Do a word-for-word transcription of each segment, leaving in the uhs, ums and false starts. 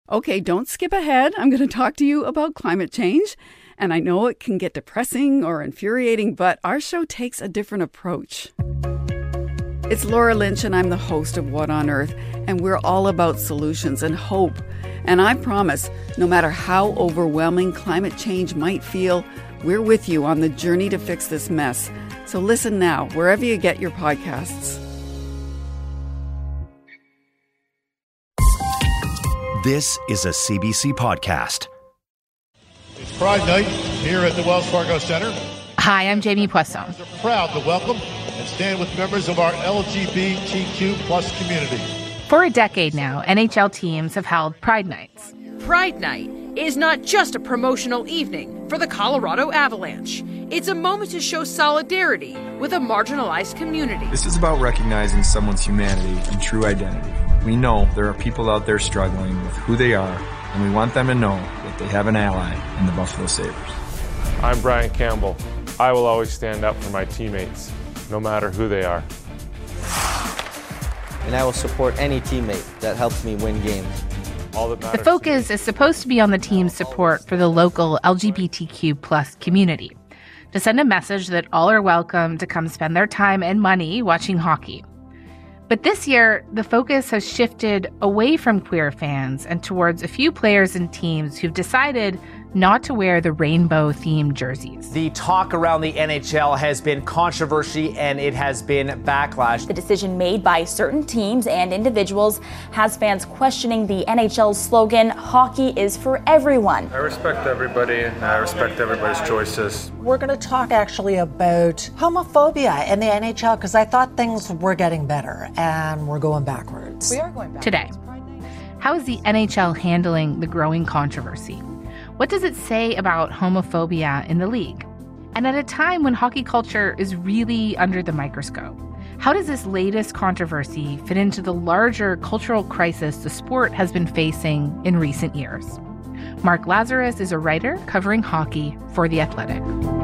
Okay, don't skip ahead. I'm going to talk to you about climate change. And I know it can get depressing or infuriating, but our show takes a different approach. It's Laura Lynch, and I'm the host of What on Earth, and we're all about solutions and hope. And I promise, no matter how overwhelming climate change might feel, we're with you on the journey to fix this mess. So listen now, wherever you get your podcasts. This is a C B C podcast. It's Pride Night here at the Wells Fargo Center. Hi, I'm Jamie Poisson. We're proud to welcome and stand with members of our L G B T Q plus community. For a decade now, N H L teams have held Pride Nights. Pride Night is not just a promotional evening for the Colorado Avalanche. It's a moment to show solidarity with a marginalized community. This is about recognizing someone's humanity and true identity. We know there are people out there struggling with who they are, and we want them to know that they have an ally in the Buffalo Sabres. I'm Brian Campbell. I will always stand up for my teammates, no matter who they are. And I will support any teammate that helps me win games. All that matters the focus is supposed to be on the team's support for the local L G B T Q plus community, to send a message that all are welcome to come spend their time and money watching hockey. But this year, the focus has shifted away from queer fans and towards a few players and teams who've decided not to wear the rainbow-themed jerseys. The talk around the N H L has been controversy and it has been backlash. The decision made by certain teams and individuals has fans questioning the N H L's slogan, "Hockey is for everyone." I respect everybody and I respect everybody's choices. We're going to talk actually about homophobia in the N H L because I thought things were getting better and we're going backwards. We are going backwards. Today, how is the N H L handling the growing controversy? What does it say about homophobia in the league? And at a time when hockey culture is really under the microscope, how does this latest controversy fit into the larger cultural crisis the sport has been facing in recent years? Mark Lazarus is a writer covering hockey for The Athletic.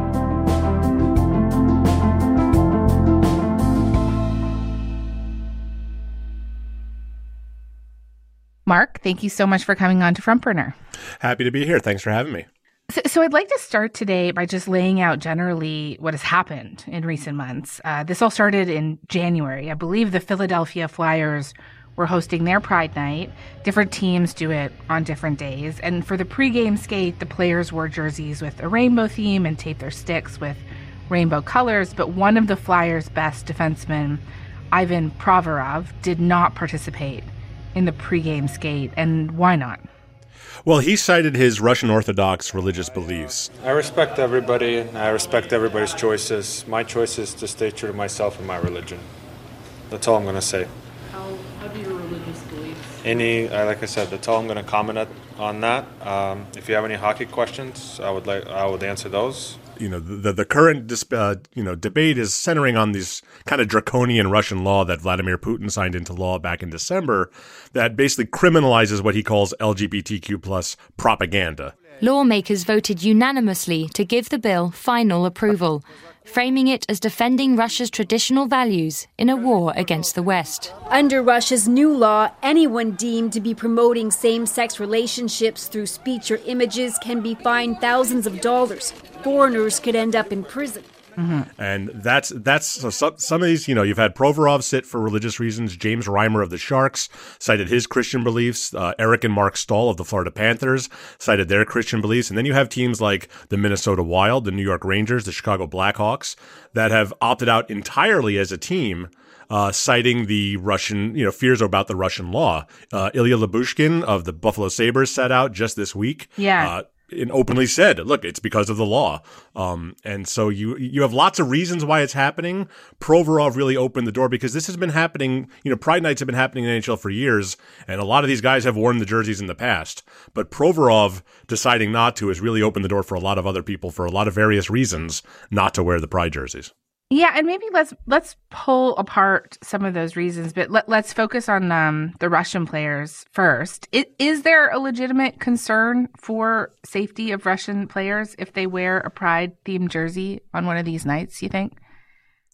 Mark, thank you so much for coming on to Front Burner. Happy to be here. Thanks for having me. So, so I'd like to start today by just laying out generally what has happened in recent months. Uh, this all started in January. I believe the Philadelphia Flyers were hosting their Pride Night. Different teams do it on different days. And for the pregame skate, the players wore jerseys with a rainbow theme and taped their sticks with rainbow colors. But one of the Flyers' best defensemen, Ivan Provorov, did not participate in the pregame skate. And why not? Well, he cited his Russian Orthodox religious beliefs. I respect everybody and I respect everybody's choices. My choice is to stay true to myself and my religion. That's all I'm going to say. How, how do your religious beliefs? Any, uh, like I said, that's all I'm going to comment at, on that. Um, if you have any hockey questions, I would like I would answer those. You know, the the current dis- uh, you know debate is centering on this kind of draconian Russian law that Vladimir Putin signed into law back in December that basically criminalizes what he calls L G B T Q plus propaganda. Lawmakers voted unanimously to give the bill final approval, framing it as defending Russia's traditional values in a war against the West. Under Russia's new law, anyone deemed to be promoting same-sex relationships through speech or images can be fined thousands of dollars. Foreigners could end up in prison. Mm-hmm. And that's that's so some, some of these, you know, you've had Provorov sit for religious reasons. James Reimer of the Sharks cited his Christian beliefs. Uh, Eric and Mark Stahl of the Florida Panthers cited their Christian beliefs. And then you have teams like the Minnesota Wild, the New York Rangers, the Chicago Blackhawks that have opted out entirely as a team, uh, citing the Russian, you know, fears about the Russian law. Uh, Ilya Lyubushkin of the Buffalo Sabres sat out just this week. Yeah. Uh, and openly said, look, it's because of the law. Um, and so you you have lots of reasons why it's happening. Provorov really opened the door because this has been happening. You know, Pride Nights have been happening in the N H L for years, and a lot of these guys have worn the jerseys in the past. But Provorov deciding not to has really opened the door for a lot of other people for a lot of various reasons not to wear the Pride jerseys. Yeah, and maybe let's let's pull apart some of those reasons, but let, let's focus on um, the Russian players first. It, is there a legitimate concern for safety of Russian players if they wear a Pride-themed jersey on one of these nights, you think?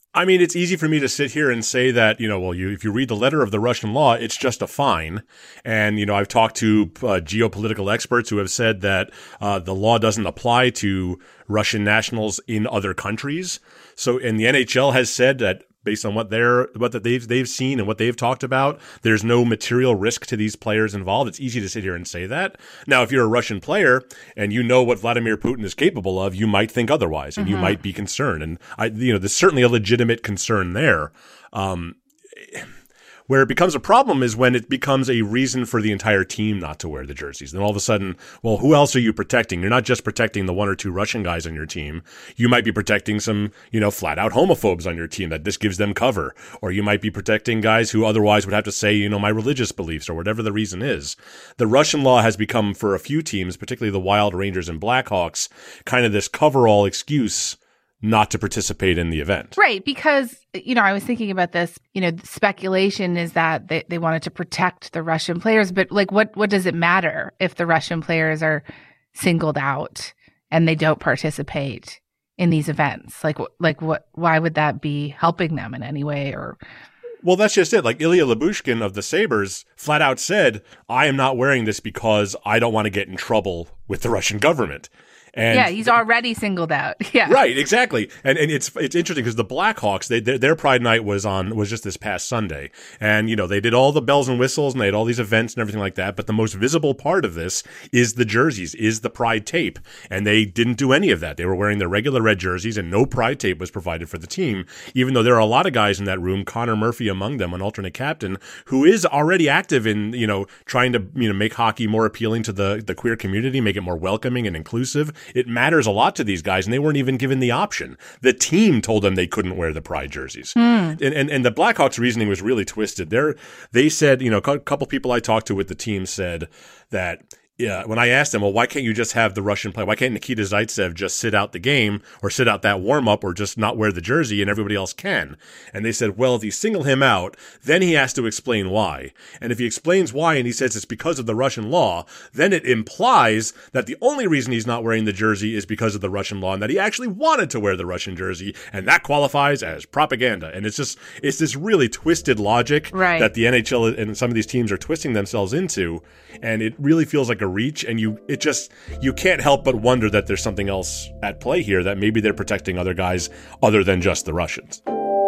I mean, it's easy for me to sit here and say that, you know, well, you if you read the letter of the Russian law, it's just a fine. And, you know, I've talked to uh, geopolitical experts who have said that uh, the law doesn't apply to Russian nationals in other countries. So, and the N H L has said that based on what they're what that they've they've seen and what they've talked about, there's no material risk to these players involved. It's easy to sit here and say that. Now, if you're a Russian player and you know what Vladimir Putin is capable of, you might think otherwise, and mm-hmm. you might be concerned. And I, you know, there's certainly a legitimate concern there. Um, Where it becomes a problem is when it becomes a reason for the entire team not to wear the jerseys. Then all of a sudden, well, who else are you protecting? You're not just protecting the one or two Russian guys on your team. You might be protecting some, you know, flat out homophobes on your team that this gives them cover. Or you might be protecting guys who otherwise would have to say, you know, my religious beliefs or whatever the reason is. The Russian law has become, for a few teams, particularly the Wild, Rangers, and Blackhawks, kind of this cover-all excuse not to participate in the event. Right, because, you know, I was thinking about this, you know, speculation is that they, they wanted to protect the Russian players, but like what, what does it matter if the Russian players are singled out and they don't participate in these events? Like, like what, why would that be helping them in any way? Or Well, that's just it. Like Ilya Lyubushkin of the Sabres flat out said, I am not wearing this because I don't want to get in trouble with the Russian government. And yeah, he's already singled out. Yeah, right, exactly. And and it's it's interesting because the Blackhawks, they, their, their Pride Night was on was just this past Sunday, and you know they did all the bells and whistles and they had all these events and everything like that. But the most visible part of this is the jerseys, is the Pride tape, and they didn't do any of that. They were wearing their regular red jerseys, and no Pride tape was provided for the team. Even though there are a lot of guys in that room, Connor Murphy among them, an alternate captain, who is already active in you know trying to you know make hockey more appealing to the the queer community, make it more welcoming and inclusive. It matters a lot to these guys, and they weren't even given the option. The team told them they couldn't wear the Pride jerseys. Mm. And, and and the Blackhawks' reasoning was really twisted. They're, they said, you know, a couple people I talked to with the team said that, yeah, when I asked them, well, why can't you just have the Russian play? Why can't Nikita Zaitsev just sit out the game or sit out that warm-up or just not wear the jersey and everybody else can? And they said, well, if you single him out, then he has to explain why. And if he explains why and he says it's because of the Russian law, then it implies that the only reason he's not wearing the jersey is because of the Russian law and that he actually wanted to wear the Russian jersey, and that qualifies as propaganda. And it's just, it's this really twisted logic right. that the N H L and some of these teams are twisting themselves into, and it really feels like a reach, and you it just you can't help but wonder that there's something else at play here, that maybe they're protecting other guys other than just the Russians.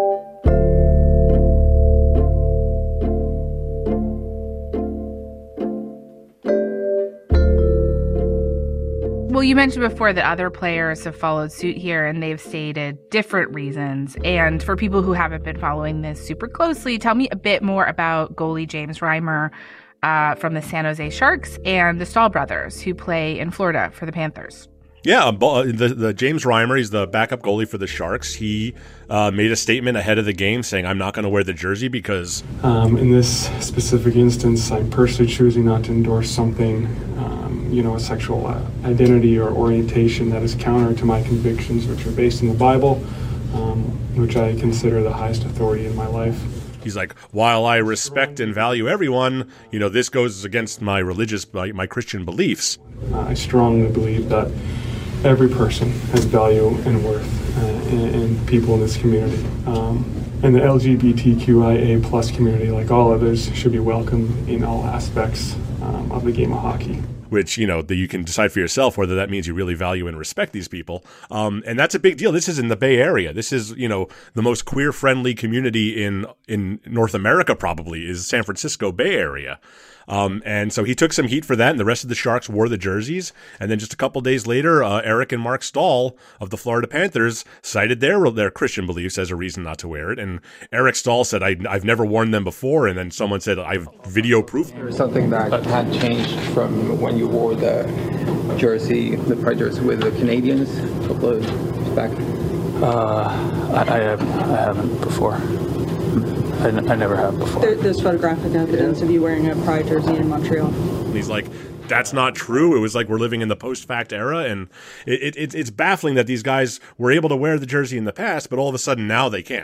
Well, you mentioned before that other players have followed suit here, and they've stated different reasons. And for people who haven't been following this super closely, tell me a bit more about goalie James Reimer Uh, from the San Jose Sharks and the Stahl brothers, who play in Florida for the Panthers. Yeah, the, the James Reimer, he's the backup goalie for the Sharks. He uh, made a statement ahead of the game saying, I'm not going to wear the jersey because... Um, in this specific instance, I'm personally choosing not to endorse something, um, you know, a sexual identity or orientation that is counter to my convictions, which are based in the Bible, um, which I consider the highest authority in my life. He's like, while I respect and value everyone, you know, this goes against my religious, my, my Christian beliefs. Uh, I strongly believe that every person has value and worth uh, in, in people in this community. Um, and the L G B T Q I A plus community, like all others, should be welcome in all aspects um, of the game of hockey. Which, you know, that you can decide for yourself whether that means you really value and respect these people. Um, and that's a big deal. This is in the Bay Area. This is, you know, the most queer-friendly community in, in North America probably is San Francisco Bay Area. Um, and so he took some heat for that, and the rest of the Sharks wore the jerseys. And then just a couple days later, uh, Eric and Mark Stahl of the Florida Panthers cited their their Christian beliefs as a reason not to wear it. And Eric Stahl said, I, I've never worn them before. And then someone said, I've video proof. There was something that had changed from when you wore the jersey, the Pride jersey with the Canadians a couple of years back. Uh, I, I, have, I haven't before. I, n- I never have before. There, there's photographic evidence yeah. of you wearing a Pride jersey in Montreal. And he's like, that's not true. It was like we're living in the post-fact era, and it, it, it's baffling that these guys were able to wear the jersey in the past, but all of a sudden now they can't.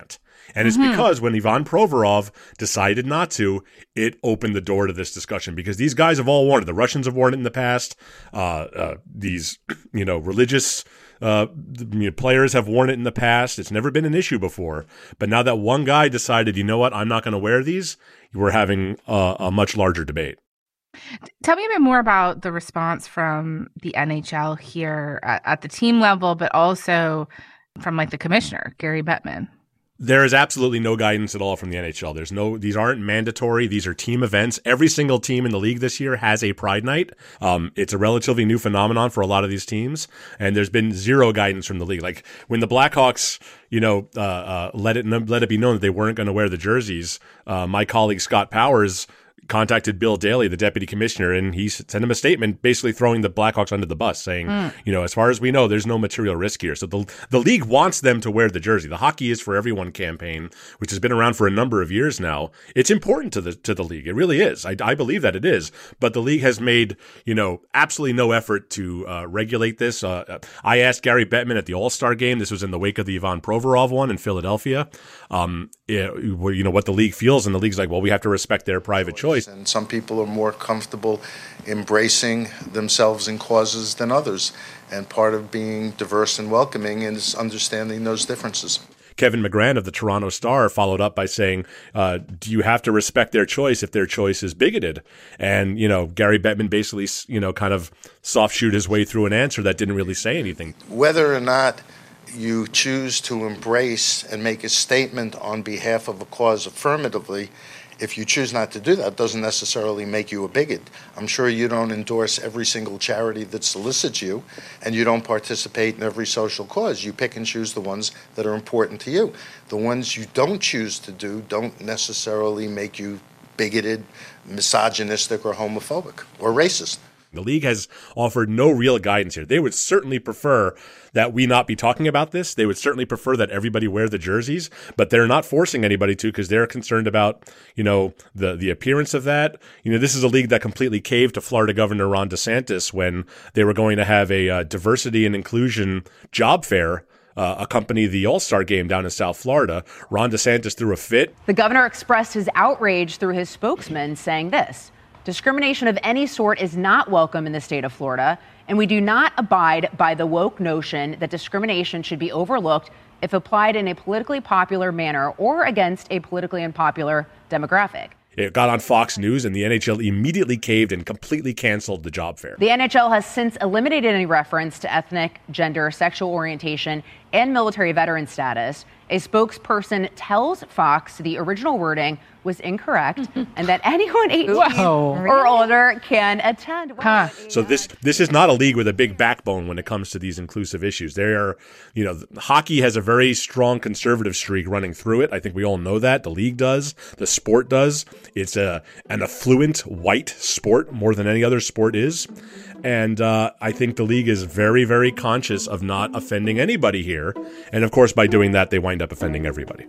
And it's Mm-hmm. because when Ivan Provorov decided not to, it opened the door to this discussion, because these guys have all worn it. The Russians have worn it in the past. Uh, uh, these, you know, religious uh, you know, players have worn it in the past. It's never been an issue before. But now that one guy decided, you know what, I'm not going to wear these, we're having a, a much larger debate. Tell me a bit more about the response from the N H L here at, at the team level, but also from like the commissioner, Gary Bettman. There is absolutely no guidance at all from the N H L. There's no, these aren't mandatory. These are team events. Every single team in the league this year has a Pride Night. Um, it's a relatively new phenomenon for a lot of these teams, and there's been zero guidance from the league. Like when the Blackhawks, you know, uh, uh, let it let it be known that they weren't going to wear the jerseys. Uh, my colleague Scott Powers contacted Bill Daly, the deputy commissioner, and he sent him a statement basically throwing the Blackhawks under the bus, saying, mm. you know, as far as we know, there's no material risk here. So the the league wants them to wear the jersey. The Hockey is for Everyone campaign, which has been around for a number of years now, it's important to the to the league. It really is. I, I believe that it is. But the league has made, you know, absolutely no effort to uh, regulate this. Uh, I asked Gary Bettman at the All-Star game. This was in the wake of the Ivan Provorov one in Philadelphia. Um, it, you know, what the league feels, and the league's like, well, we have to respect their private choice. And some people are more comfortable embracing themselves in causes than others. And part of being diverse and welcoming is understanding those differences. Kevin McGran of the Toronto Star followed up by saying, uh, do you have to respect their choice if their choice is bigoted? And, you know, Gary Bettman basically, you know, kind of soft shoot his way through an answer that didn't really say anything. Whether or not you choose to embrace and make a statement on behalf of a cause affirmatively, if you choose not to do that, doesn't necessarily make you a bigot. I'm sure you don't endorse every single charity that solicits you, and you don't participate in every social cause. You pick and choose the ones that are important to you. The ones you don't choose to do don't necessarily make you bigoted, misogynistic, or homophobic, or racist. The league has offered no real guidance here. They would certainly prefer that we not be talking about this. They would certainly prefer that everybody wear the jerseys, but they're not forcing anybody to, because they're concerned about, you know, the, the appearance of that. You know, this is a league that completely caved to Florida Governor Ron DeSantis when they were going to have a uh, diversity and inclusion job fair Uh, accompany the All-Star game down in South Florida. Ron DeSantis threw a fit. The governor expressed his outrage through his spokesman, saying this: discrimination of any sort is not welcome in the state of Florida, and we do not abide by the woke notion that discrimination should be overlooked if applied in a politically popular manner or against a politically unpopular demographic. It got on Fox News, and the N H L immediately caved and completely canceled the job fair. The N H L has since eliminated any reference to ethnic, gender, sexual orientation, and military veteran status. A spokesperson tells Fox the original wording was incorrect and that anyone eighteen Whoa. or older can attend. Huh. So this this is not a league with a big backbone when it comes to these inclusive issues. They are, you know, hockey has a very strong conservative streak running through it. I think we all know that. The league does. The sport does. It's a an affluent white sport more than any other sport is. And uh, I think the league is very, very conscious of not offending anybody here. And of course, by doing that, they wind up offending everybody.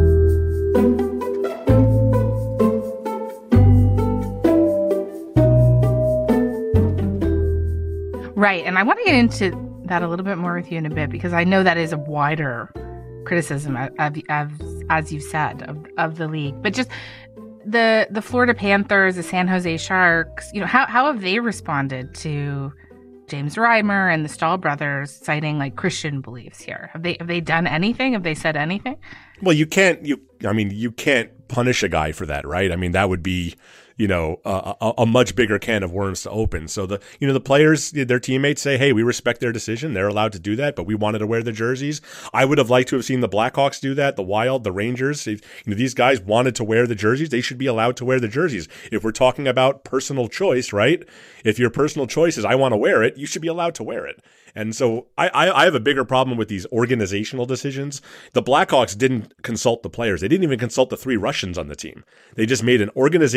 Right. And I want to get into that a little bit more with you in a bit, because I know that is a wider criticism, of, of, of, as you said, of, of the league. But just the the Florida Panthers, the San Jose Sharks, you know, how, how have they responded to James Reimer and the Stahl brothers citing like Christian beliefs here? Have they have they done anything? Have they said anything? Well, you can't, you, I mean, you can't punish a guy for that, right? I mean, that would be, you know, a, a, a much bigger can of worms to open. So the, you know, the players, their teammates say, hey, we respect their decision. They're allowed to do that, but we wanted to wear the jerseys. I would have liked to have seen the Blackhawks do that, the Wild, the Rangers. If, you know, these guys wanted to wear the jerseys. They should be allowed to wear the jerseys. If we're talking about personal choice, right? If your personal choice is I want to wear it, you should be allowed to wear it. And so I, I, I have a bigger problem with these organizational decisions. The Blackhawks didn't consult the players. They didn't even consult the three Russians on the team. They just made an organizational choice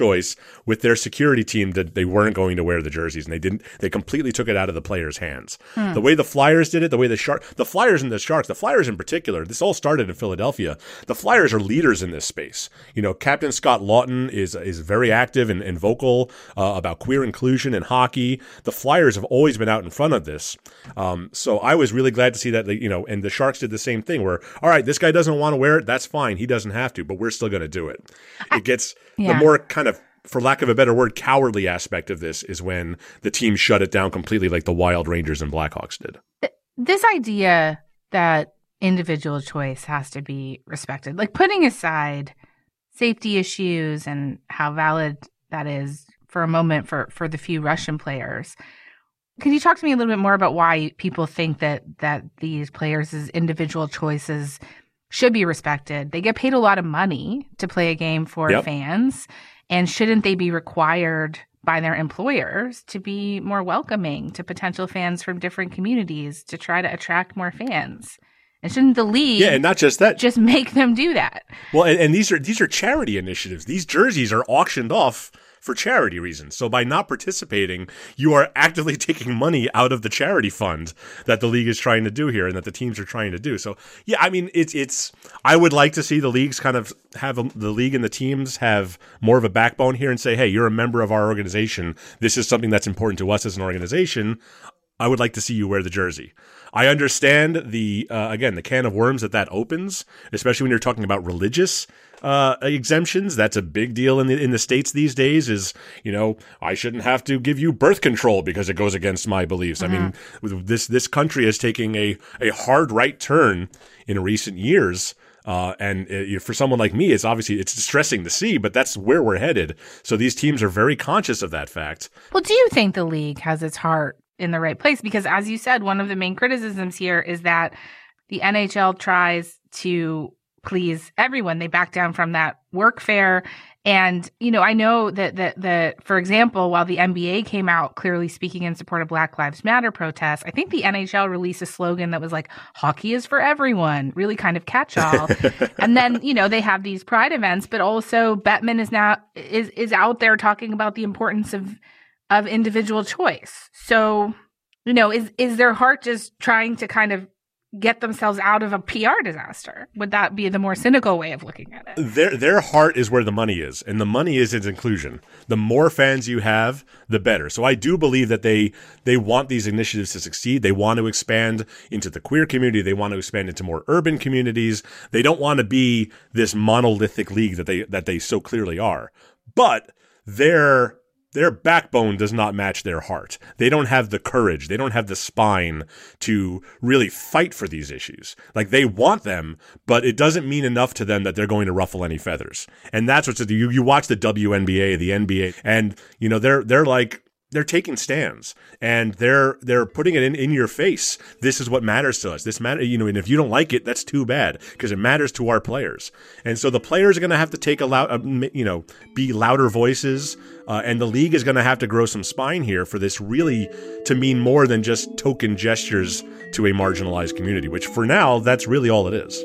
choice with their security team that they weren't going to wear the jerseys, and they didn't. They completely took it out of the players' hands. Hmm. The way the Flyers did it, the way the Shark, the Flyers and the Sharks, the Flyers in particular, this all started in Philadelphia. The Flyers are leaders in this space. You know, Captain Scott Lawton is is very active and, and vocal uh, about queer inclusion in hockey. The Flyers have always been out in front of this. Um, so I was really glad to see that, you know, and the Sharks did the same thing where, all right, this guy doesn't want to wear it. That's fine. He doesn't have to, but we're still going to do it. It gets yeah. the more kind of, for lack of a better word, cowardly aspect of this is when the team shut it down completely like the Wild, Rangers, and Blackhawks did. This idea that individual choice has to be respected, like putting aside safety issues and how valid that is for a moment for, for the few Russian players. Can you talk to me a little bit more about why people think that that these players' individual choices should be respected? They get paid a lot of money to play a game for yep. fans, and shouldn't they be required by their employers to be more welcoming to potential fans from different communities to try to attract more fans? And shouldn't the league yeah, and not just that, just make them do that? Well, and, and these are these are charity initiatives. These jerseys are auctioned off for charity reasons. So by not participating, you are actively taking money out of the charity fund that the league is trying to do here and that the teams are trying to do. So, yeah, I mean, it's, it's, I would like to see the leagues kind of have a, the league and the teams have more of a backbone here and say, hey, you're a member of our organization. This is something that's important to us as an organization. I would like to see you wear the jersey. I understand the, uh, again, the can of worms that that opens, especially when you're talking about religious uh, exemptions. That's a big deal in the in the States these days is, you know, I shouldn't have to give you birth control because it goes against my beliefs. Mm-hmm. I mean, this this country is taking a, a hard right turn in recent years. Uh, and it, for someone like me, it's obviously it's distressing to see, but that's where we're headed. So these teams are very conscious of that fact. Well, do you think the league has its heart in the right place? Because as you said, one of the main criticisms here is that the N H L tries to please everyone. They back down from that workfare. And, you know, I know that, that, that, for example, while the N B A came out clearly speaking in support of Black Lives Matter protests, I think the N H L released a slogan that was like, hockey is for everyone, really kind of catch-all. And then, you know, they have these pride events, but also Bettman is now, is, is out there talking about the importance of of individual choice. So, you know, is is their heart just trying to kind of get themselves out of a P R disaster? Would that be the more cynical way of looking at it? Their their heart is where the money is, and the money is its inclusion. The more fans you have, the better. So I do believe that they they want these initiatives to succeed. They want to expand into the queer community. They want to expand into more urban communities. They don't want to be this monolithic league that they that they so clearly are. But they're Their backbone does not match their heart. They don't have the courage. They don't have the spine to really fight for these issues. Like, they want them, but it doesn't mean enough to them that they're going to ruffle any feathers. And that's what's, you, you watch the W N B A, the N B A, and, you know, they're, they're like, they're taking stands and they're, they're putting it in, in your face. This is what matters to us. This matter, you know, and if you don't like it, that's too bad because it matters to our players. And so the players are going to have to take a loud, uh, you know, be louder voices. Uh, and the league is going to have to grow some spine here for this really to mean more than just token gestures to a marginalized community, which for now, that's really all it is.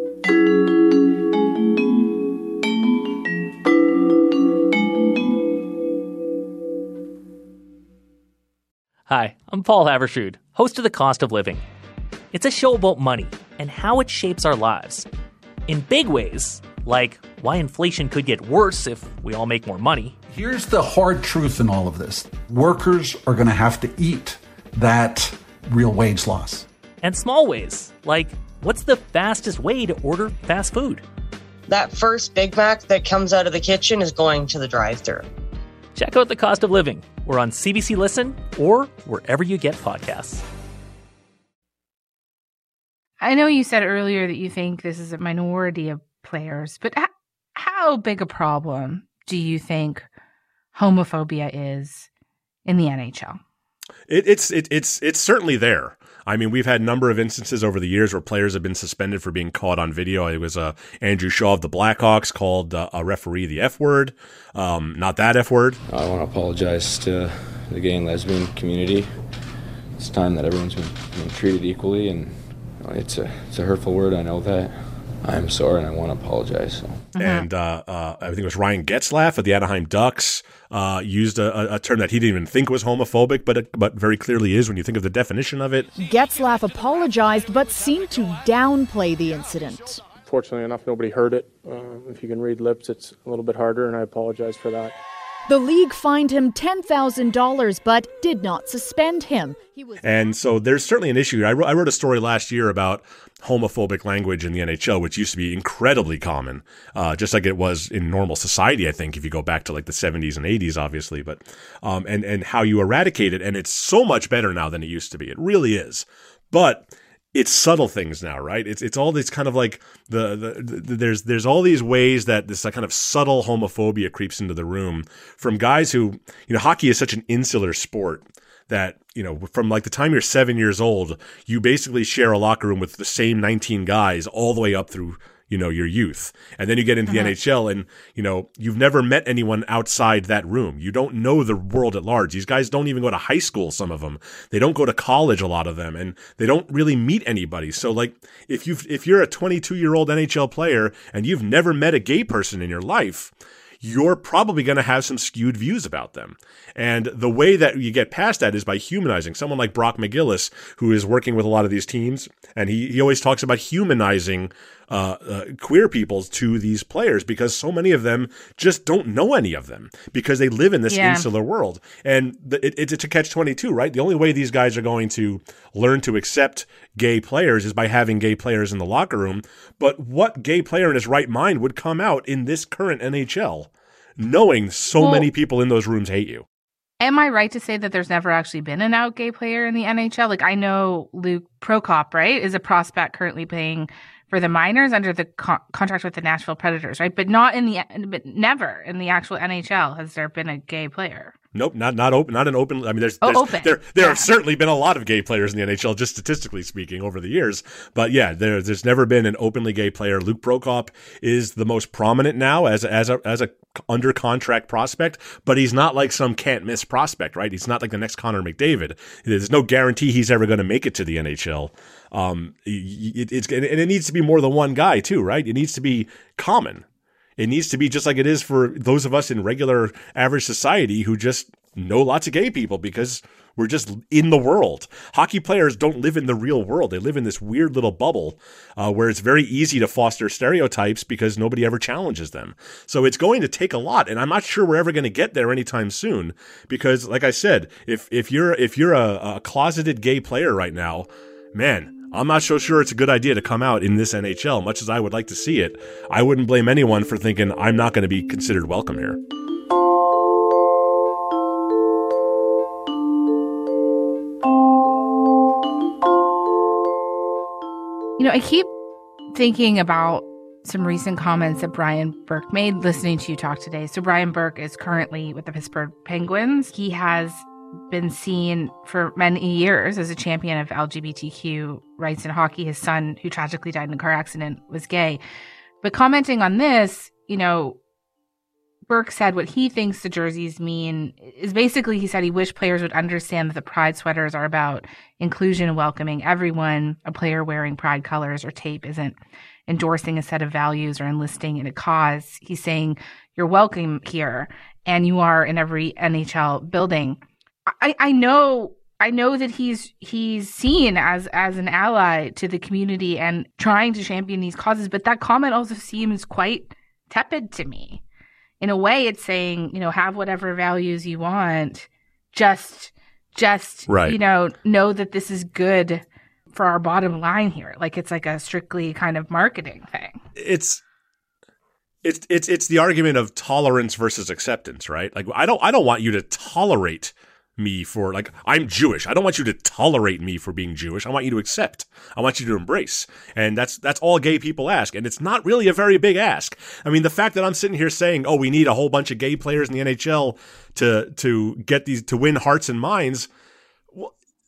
Hi, I'm Paul Havershood, host of The Cost of Living. It's a show about money and how it shapes our lives. In big ways, like why inflation could get worse if we all make more money. Here's the hard truth in all of this. Workers are going to have to eat that real wage loss. And small ways, like what's the fastest way to order fast food? That first Big Mac that comes out of the kitchen is going to the drive-thru. Check out The Cost of Living. We're on C B C Listen or wherever you get podcasts. I know you said earlier that you think this is a minority of players, but h- how big a problem do you think homophobia is in the N H L? It, it's it, it's it's certainly there. I mean, we've had a number of instances over the years where players have been suspended for being caught on video. It was uh, Andrew Shaw of the Blackhawks called uh, a referee the F word, um, not that F word. I want to apologize to the gay and lesbian community. It's time that everyone's been, been treated equally, and it's a it's a hurtful word. I know that. I'm sorry and I want to apologize. So. Mm-hmm. And uh, uh, I think it was Ryan Getzlaf of the Anaheim Ducks uh, used a, a term that he didn't even think was homophobic, but it, but very clearly is when you think of the definition of it. Getzlaf apologized, but seemed to downplay the incident. Fortunately enough, nobody heard it. Uh, if you can read lips, it's a little bit harder, and I apologize for that. The league fined him ten thousand dollars, but did not suspend him. He was- and so there's certainly an issue. I wrote, I wrote a story last year about homophobic language in the N H L, which used to be incredibly common, uh, just like it was in normal society, I think, if you go back to like the seventies and eighties, obviously, but um, and, and how you eradicate it. And it's so much better now than it used to be. It really is. But it's subtle things now, right? It's it's all these kind of like the, the, the there's there's all these ways that this kind of subtle homophobia creeps into the room from guys who, you know, hockey is such an insular sport that, you know, from like the time you're seven years old, you basically share a locker room with the same nineteen guys all the way up through, you know, your youth. And then you get into uh-huh. the N H L and, you know, you've never met anyone outside that room. You don't know the world at large. These guys don't even go to high school, some of them. They don't go to college, a lot of them, and they don't really meet anybody. So like if you if you're a twenty-two-year-old N H L player and you've never met a gay person in your life, you're probably going to have some skewed views about them. And the way that you get past that is by humanizing someone like Brock McGillis, who is working with a lot of these teams. And he, he always talks about humanizing uh, uh, queer people to these players because so many of them just don't know any of them because they live in this yeah. insular world. And the, it, it's a catch twenty-two, right? The only way these guys are going to learn to accept gay players is by having gay players in the locker room. But what gay player in his right mind would come out in this current N H L knowing so well, many people in those rooms hate you? Am I right to say that there's never actually been an out gay player in the N H L? Like, I know Luke Prokop, right, is a prospect currently playing for the Miners under the co- contract with the Nashville Predators, right? But not in the, but never in the actual N H L has there been a gay player. Nope, not not open, not an open. I mean, there's, oh, there's open. there there yeah. have certainly been a lot of gay players in the N H L, just statistically speaking, over the years. But yeah, there there's never been an openly gay player. Luke Prokop is the most prominent now as as a as a under contract prospect, but he's not like some can't miss prospect, right? He's not like the next Connor McDavid. There's no guarantee he's ever going to make it to the N H L. Um, it, it's and it needs to be more than one guy too, right? It needs to be common. It needs to be just like it is for those of us in regular average society who just know lots of gay people because we're just in the world. Hockey players don't live in the real world. They live in this weird little bubble uh, where it's very easy to foster stereotypes because nobody ever challenges them. So it's going to take a lot, and I'm not sure we're ever going to get there anytime soon because, like I said, if if you're if you're a, a closeted gay player right now, man, I'm not so sure it's a good idea to come out in this N H L, much as I would like to see it. I wouldn't blame anyone for thinking I'm not going to be considered welcome here. You know, I keep thinking about some recent comments that Brian Burke made listening to you talk today. So Brian Burke is currently with the Pittsburgh Penguins. He has been seen for many years as a champion of L G B T Q rights in hockey. His son, who tragically died in a car accident, was gay. But commenting on this, you know, Burke said what he thinks the jerseys mean is basically, he said he wished players would understand that the pride sweaters are about inclusion and welcoming everyone. A player wearing pride colors or tape isn't endorsing a set of values or enlisting in a cause. He's saying you're welcome here and you are in every N H L building. I, I know I know that he's he's seen as as an ally to the community and trying to champion these causes, but that comment also seems quite tepid to me. In a way, it's saying, you know, have whatever values you want, just just right. you know, know that this is good for our bottom line here. Like it's like a strictly kind of marketing thing. It's it's it's it's the argument of tolerance versus acceptance, right? Like I don't I don't want you to tolerate me for, like, I'm Jewish. I don't want you to tolerate me for being Jewish. I want you to accept. I want you to embrace. And that's that's all gay people ask. And it's not really a very big ask. I mean, the fact that I'm sitting here saying, oh, we need a whole bunch of gay players in the N H L to to get these, to win hearts and minds, well,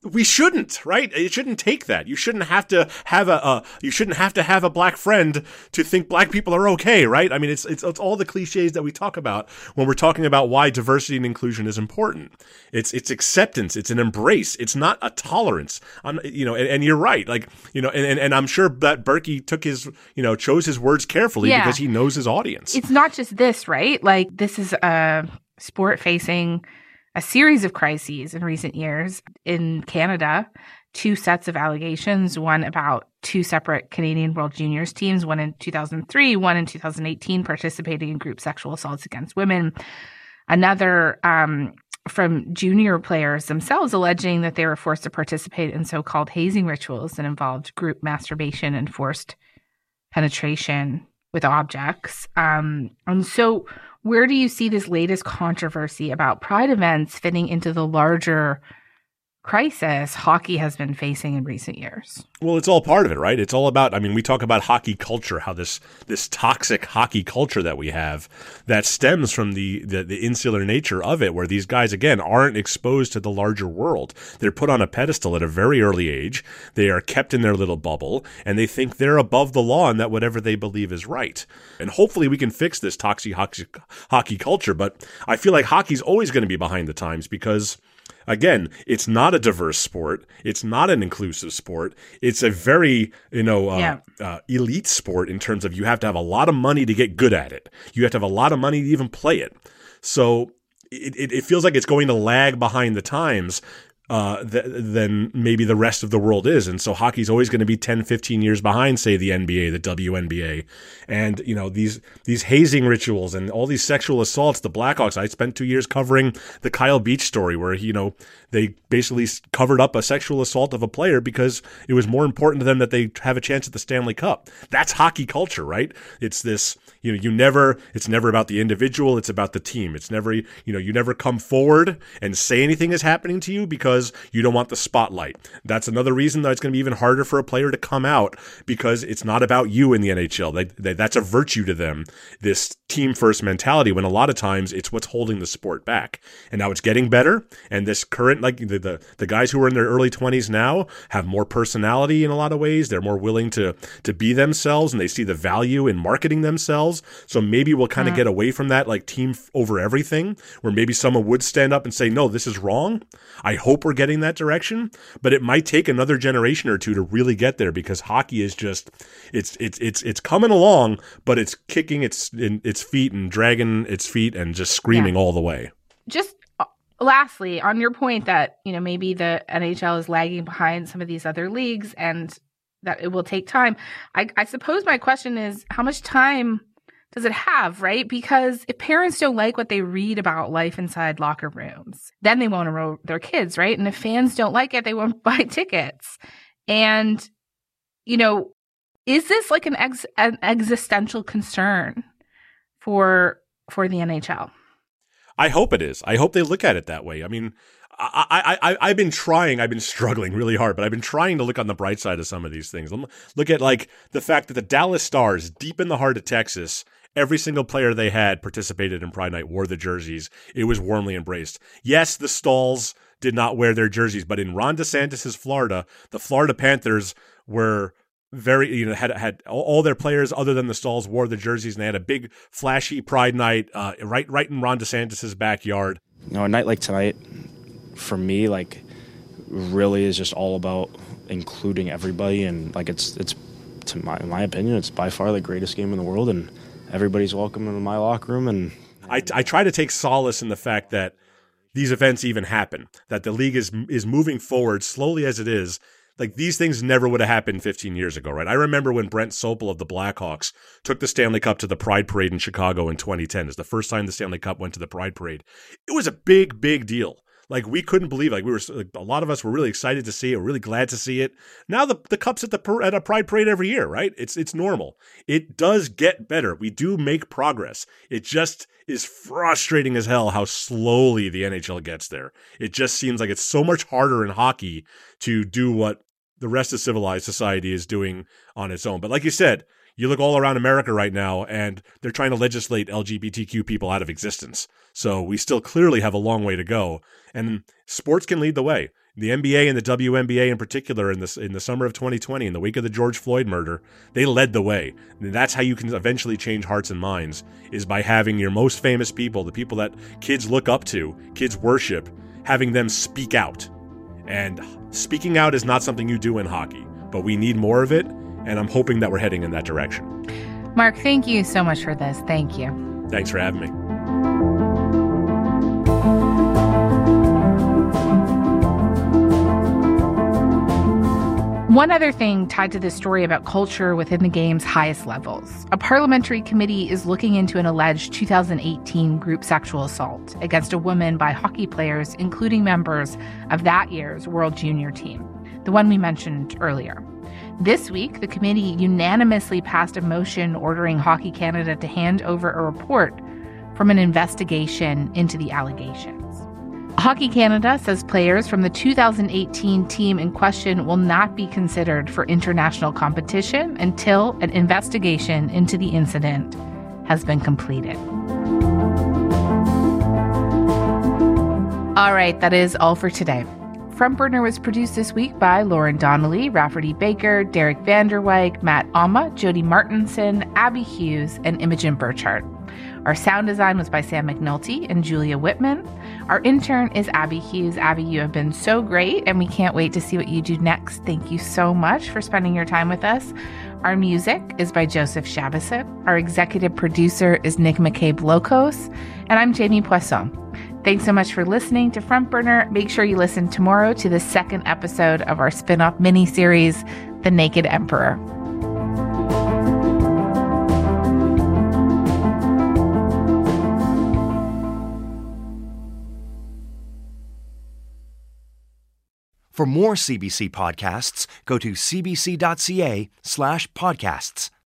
we shouldn't, right? It shouldn't take that. You shouldn't have to have a, uh, you shouldn't have to have a black friend to think black people are okay, right? I mean, it's, it's, it's all the cliches that we talk about when we're talking about why diversity and inclusion is important. It's, it's acceptance. It's an embrace. It's not a tolerance. I'm, you know, and, and you're right. Like, you know, and, and I'm sure that Berkey took his, you know, chose his words carefully Yeah. because he knows his audience. It's not just this, right? Like, this is a sport facing a series of crises in recent years. In Canada, two sets of allegations, one about two separate Canadian World Juniors teams, one in two thousand three, one in two thousand eighteen, participating in group sexual assaults against women. Another um, from junior players themselves alleging that they were forced to participate in so-called hazing rituals that involved group masturbation and forced penetration with objects. Um, and so where do you see this latest controversy about pride events fitting into the larger crisis hockey has been facing in recent years? Well, it's all part of it, right? It's all about, I mean, we talk about hockey culture, how this this toxic hockey culture that we have that stems from the, the, the insular nature of it, where these guys, again, aren't exposed to the larger world. They're put on a pedestal at a very early age. They are kept in their little bubble, and they think they're above the law and that whatever they believe is right. And hopefully we can fix this toxic hockey, hockey culture, but I feel like hockey's always going to be behind the times because, again, it's not a diverse sport. It's not an inclusive sport. It's a very, you know, uh, Yeah. uh, elite sport in terms of you have to have a lot of money to get good at it. You have to have a lot of money to even play it. So it, it, it feels like it's going to lag behind the times uh, th- than maybe the rest of the world is. And so hockey's always going to be ten, fifteen years behind, say, the N B A, the W N B A. And, you know, these these hazing rituals and all these sexual assaults, the Blackhawks, I spent two years covering the Kyle Beach story where, you know, they basically covered up a sexual assault of a player because it was more important to them that they have a chance at the Stanley Cup. That's hockey culture, right? It's this, you know, you never, it's never about the individual. It's about the team. It's never, you know, you never come forward and say anything is happening to you because you don't want the spotlight. That's another reason that it's going to be even harder for a player to come out because it's not about you in the N H L. They, they, that's a virtue to them, this team first mentality, when a lot of times it's what's holding the sport back. And now it's getting better. And this current, like the, the, the guys who are in their early twenties now have more personality in a lot of ways. They're more willing to, to be themselves and they see the value in marketing themselves. So maybe we'll kind of Yeah. get away from that, like team f- over everything, where maybe someone would stand up and say, no, this is wrong. I hope we're getting that direction, but it might take another generation or two to really get there because hockey is just, it's, it's, it's, it's coming along, but it's kicking its, in, its feet and dragging its feet and just screaming all the way. Just uh, lastly, on your point that, you know, maybe the N H L is lagging behind some of these other leagues and that it will take time. I, I suppose my question is, how much time does it have, right? Because if parents don't like what they read about life inside locker rooms, then they won't enroll their kids, right? And if fans don't like it, they won't buy tickets. And, you know, is this like an, ex- an existential concern for for the N H L? I hope it is. I hope they look at it that way. I mean, I, I, I, I've been trying, I've been struggling really hard, but I've been trying to look on the bright side of some of these things. Look at like the fact that the Dallas Stars, deep in the heart of Texas, every single player they had participated in Pride Night, wore the jerseys. It was warmly embraced. Yes, the Stalls did not wear their jerseys, but in Ron DeSantis' Florida, the Florida Panthers were very, you know, had had all their players other than the Stalls wore the jerseys, and they had a big flashy Pride Night uh, right right in Ron DeSantis' backyard. You know, a night like tonight, for me, like, really is just all about including everybody, and like it's it's to my in my opinion, it's by far the greatest game in the world, and everybody's welcome in my locker room. And I I try to take solace in the fact that these events even happen, that the league is is moving forward slowly as it is. Like, these things never would have happened fifteen years ago, right? I remember when Brent Sopel of the Blackhawks took the Stanley Cup to the Pride Parade in Chicago in twenty ten. It's the first time the Stanley Cup went to the Pride Parade. It was a big, big deal. Like, we couldn't believe, like, we were, like, a lot of us were really excited to see it, really glad to see it. Now the, the Cup's at the at a Pride Parade every year, right? It's it's normal. It does get better. We do make progress. It just is frustrating as hell how slowly the N H L gets there. It just seems like it's so much harder in hockey to do what the rest of civilized society is doing on its own. But like you said, You look all around America right now, and they're trying to legislate L G B T Q people out of existence. So we still clearly have a long way to go. And sports can lead the way. The N B A and the W N B A in particular in this in the summer of twenty twenty, in the wake of the George Floyd murder, they led the way. And that's how you can eventually change hearts and minds, is by having your most famous people, the people that kids look up to, kids worship, having them speak out. And speaking out is not something you do in hockey, but we need more of it, and I'm hoping that we're heading in that direction. Mark, thank you so much for this. Thank you. Thanks for having me. One other thing tied to this story about culture within the game's highest levels. A parliamentary committee is looking into an alleged two thousand eighteen group sexual assault against a woman by hockey players, including members of that year's World Junior team, the one we mentioned earlier. This week, the committee unanimously passed a motion ordering Hockey Canada to hand over a report from an investigation into the allegations. Hockey Canada says players from the two thousand eighteen team in question will not be considered for international competition until an investigation into the incident has been completed. All right, that is all for today. Front Burner was produced this week by Lauren Donnelly, Rafferty Baker, Derek Vanderwyk, Matt Alma, Jody Martinson, Abby Hughes, and Imogen Burchard. Our sound design was by Sam McNulty and Julia Whitman. Our intern is Abby Hughes. Abby, you have been so great, and we can't wait to see what you do next. Thank you so much for spending your time with us. Our music is by Joseph Shabasit. Our executive producer is Nick McCabe-Locos, and I'm Jamie Poisson. Thanks so much for listening to Front Burner. Make sure you listen tomorrow to the second episode of our spin-off miniseries, The Naked Emperor. For more C B C podcasts, go to cbc.ca slash podcasts.